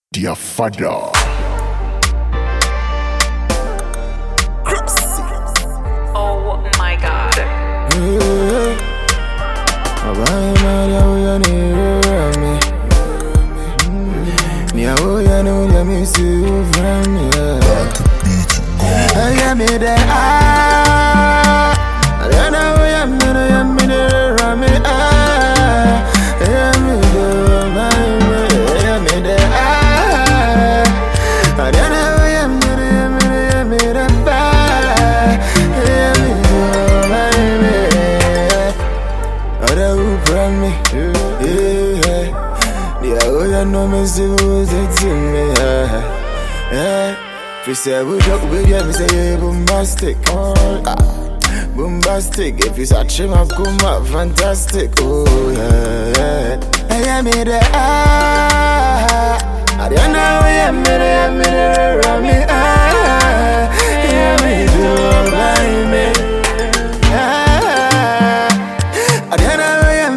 Dear father. Oh my god. No me see who's it in me, If you say we talk with you, me say yeah, bombastic, bombastic. If you search him, I've come up fantastic, oh yeah. I me the I don't know, yeah, me me do by me, I don't know.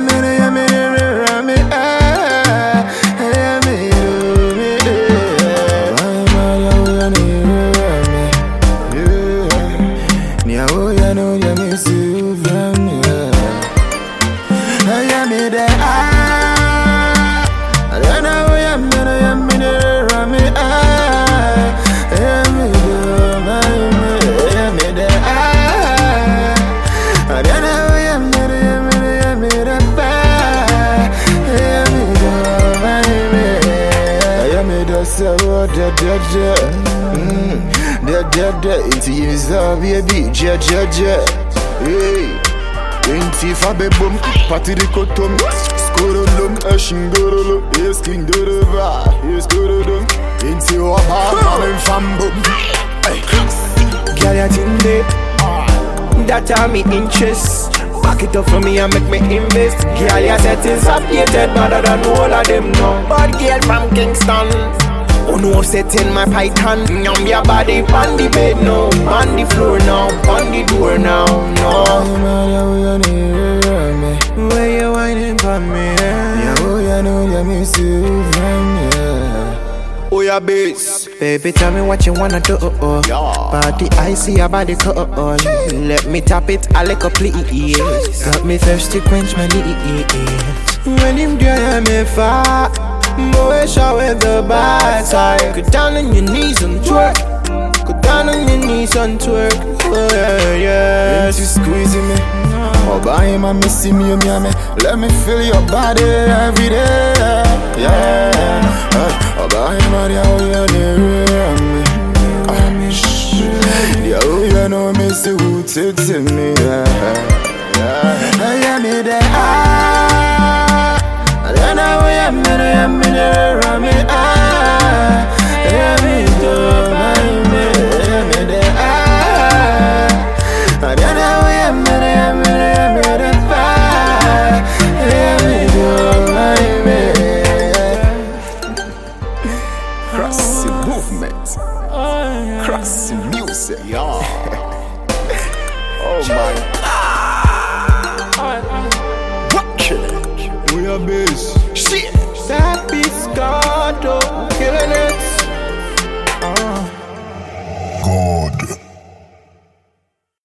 Into years of baby, ja. Hey, into fabe boom, party de kotom, skorolum, ashingorolo, yes king dorova, yes korodum, into wapa, mama fambum. Girl, you think that are me interest. Back it up for me and make me invest. Girl, your settings updated better than all of them now. Bad girl from Kingston. Oh no, setting my python. Yum your body on the bed now, on the floor now, on the door now, no. Where you whining for me? Yeah, oh yeah, no, yeah, me see from yeah. Oh yeah, bass. Baby, tell me what you wanna do. Body, I see your body call. Let me tap it, I like a please. Got me thirsty, quench my needs. When him dry me far. Boy, show with the bad side. Go down on your knees and twerk. Go down on your knees and twerk. Oh yeah. Ain't you squeezing me? Oh, by him, I'm missing me, let me feel your body every day. Yeah. Oh, by him, I'm you know, me see who takes in me. Yeah, me there. I don't know where I'm